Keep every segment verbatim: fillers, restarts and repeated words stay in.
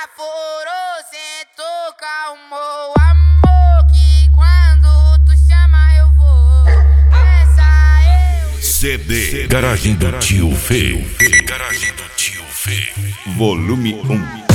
Baforou, sentou, calmou, amor, que quando tu chama eu vou. Essa eu... C D Garagem do Tio Fê. Garagem do Tio Fê. Volume um.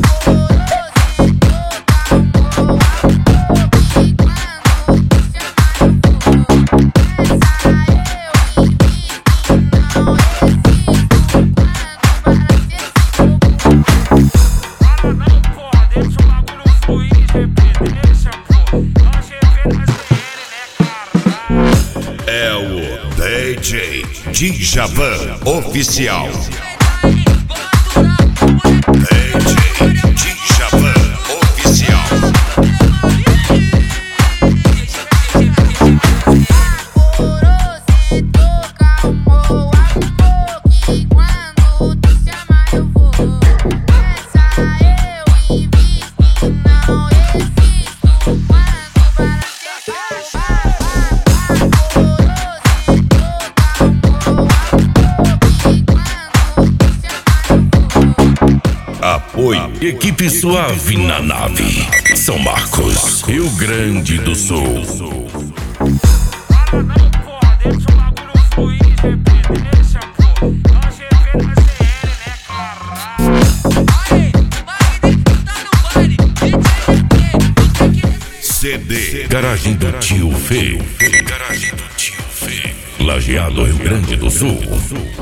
É o D J Djavan Oficial. D J Djavan Oficial. Baforou, sentou, calmou, amor, que quando tu chama eu vou. Essa eu invisto, não existo quando para Apoio Equipe Suave na nave. São Marcos, Rio Grande do Sul. C D Garagem do Tio Fê. Garagem do Tio Fê. Lajeado, Rio Grande do Sul.